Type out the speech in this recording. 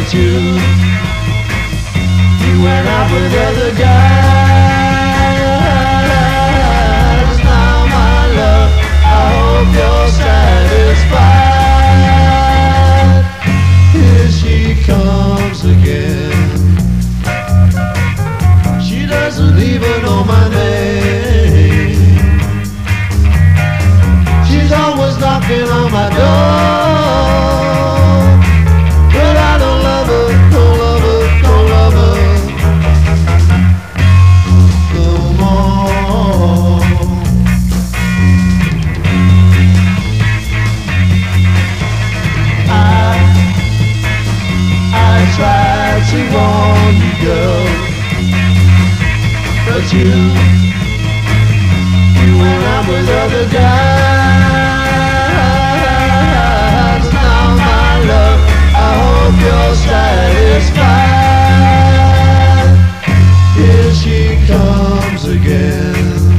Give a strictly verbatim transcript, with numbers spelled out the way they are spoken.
But you, you went out with other guys. Now my love, I hope you're satisfied. Here she comes again. She doesn't even know my name. She's always knocking on my door. Tried to warn you, girl, but you, you went out with other guys. Now my love, I hope you're satisfied. Here she comes again.